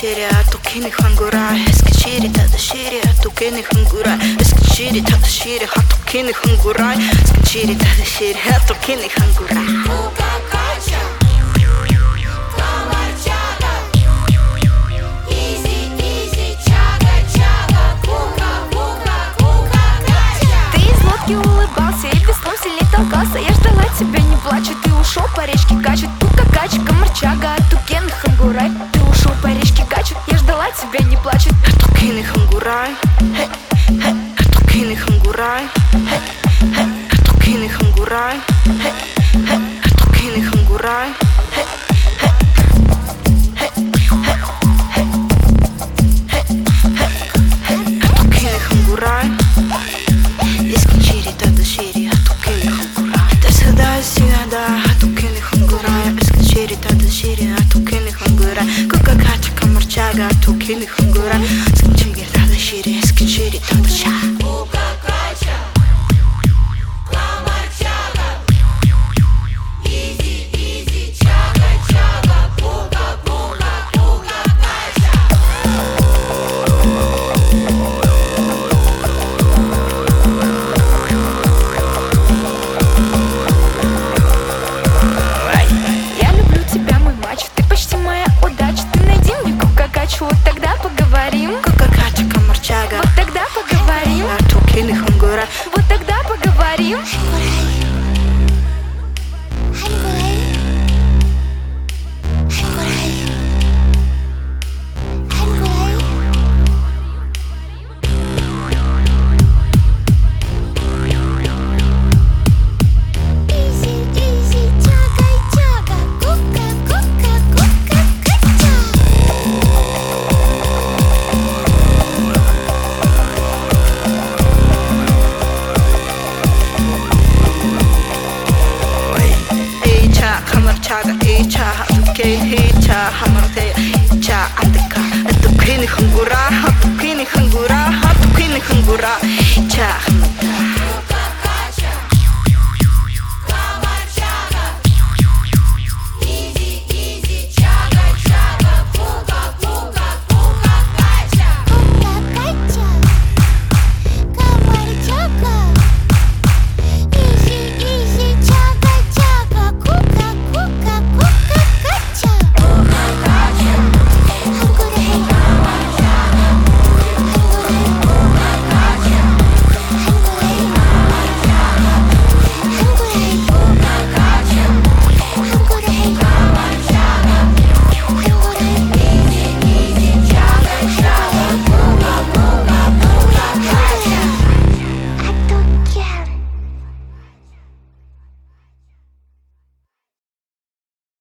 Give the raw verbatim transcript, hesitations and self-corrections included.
shiri hatoki ni hangurai Eskachiri tada shiri hatoki ni hangurai Eskachiri tada shiri hatoki ni hangurai Eskachiri tada shiri hatoki ni hangurai Улыбался и веслом сильней толкался. Я ждала тебя, не плачу. Ты ушел по речке качут. Пука, качка, морчага, атукен, хангурай. Ты ушел по речке качут. Я ждала тебя, не плачут. Атукен, хангурай. Атукен, хангурай. Атукен, хангурай. Атукен, хангурай. Атукен, хангурай. Eskachiri tada shiri hatoki ni hangurai Ты всегда и всегда hatoki ni hangurai Eskachiri tada shiri hatoki ni hangurai Kuka kachika marchaga hatoki ni hangurai Eskachiri tada shiri eskachiri tada sha Kuka kacha marchaga Easy easy chaga chaga Kuka kuka kuka kacha Вот тогда поговорим. Кука-качка, морчага. Вот тогда поговорим. Атуки ни хангура. Вот тогда поговорим. Chaga echa hatuke hecha hamarte cha andika hatuke ni hangura hatuke ni hangura hatuke ni hangura cha